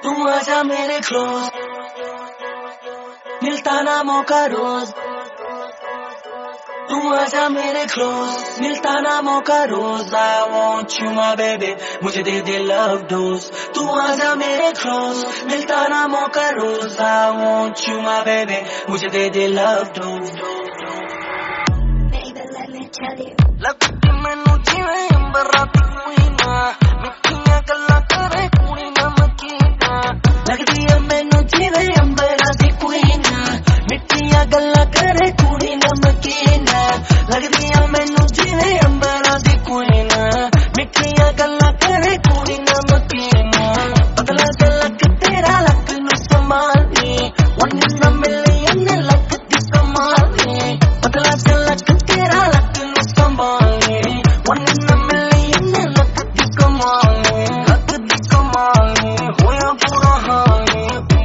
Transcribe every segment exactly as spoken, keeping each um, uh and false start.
तू आजा मेरे क्लोज, मिलता ना मौका रोज। तू आजा मेरे क्लोज, मिलता ना मौका रोज। I want you my baby, मुझे दे दे love dose। तू आजा मेरे क्लोज, मिलता ना मौका रोज। I want you my baby, मुझे दे दे love dose। Baby let me tell you, लगती मैनू जिवें अंबरां दी कुइना, मिठियां गल्लां करे कुड़ी नमकीना। लगदी ऐ मैनू जिवें अंबरां दी कुइना, मिठियां गल्लां करे कुड़ी नमकीना। लगदी ऐ मैनू जिवें अंबरां दी कुइना, मिठियां गल्लां करे कुड़ी नमकीना। पतला सा लक तेरा लक नू संभाली, one in a million लक दी कमाली। पतला सा लक तेरा लक नू संभाली, one in a million लक दी कमाली। लक दी कमाली होया बुरा हाल।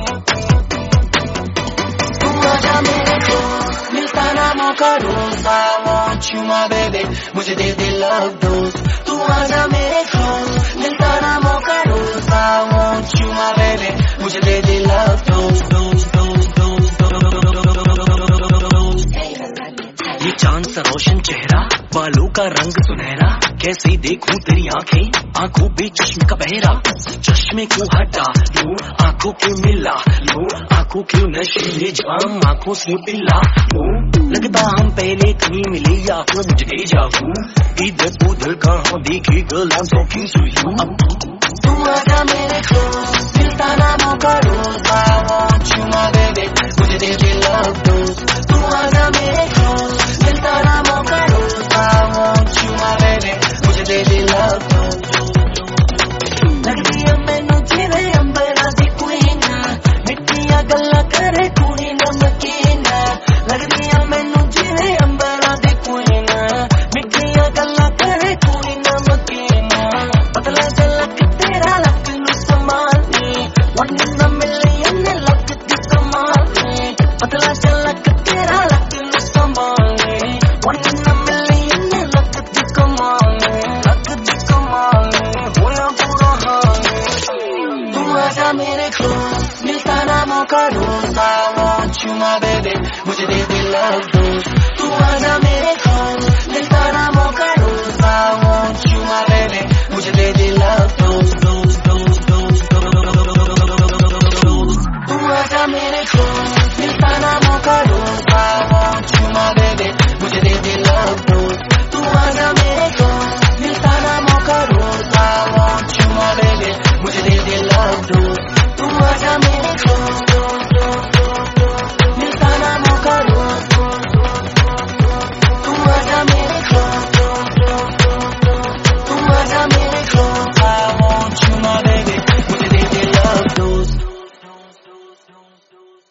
तू आजा मेरे क्लोज, मिलता ना मौका रोज। I want you my baby, मुझे दे दे love dose। तू आजा मेरे क्लोज, मिलता ना मौका रोज। I want you my baby, मुझे दे दे love dose, dose, dose, dose, dose। ये चांद सा रोशन चेहरा, बालों का रंग सुनहरा, कैसे देखूं तेरी आंखें, आंखों पे चश्मे का बहरा। चश्मे को हटा लो, आंखों के मिला लो, आंखों के नशीले जाम, आंखों से पिला लो। लगता हम पहले कहीं मिले या फिर मुझे डेजा vu। इधर उधर कहाँ देखी girl I'm talking to you। तू आजा मेरे क्लोज, मिलता ना मौका रोज। I want you my baby, मुझे दे दे love dose। तू आजा मेरे क्लोज, मिलता ना मौका रोज। I want you my baby, मुझे दे दे love dose। लगदी ऐ मैनू जिवें अंबरां दी कुइना, मिठियां गल्लां करे कुड़ी नमकीना। लगदी ऐ मैनू जिवें अंबरां दी कुइना, मिठियां गल्लां करे कुड़ी नमकीना। पतला सा लक तेरा लक नू संभाली, one in a million लक दी कमाली। पतला सा लक तेरा लक नू संभाली, one in a million लक दी कमाली। लक दी कमाली होया बुरा हाल। तू आजा मेरे क्लोज, मिलता ना मौका रोज। I want you my baby, मुझे दे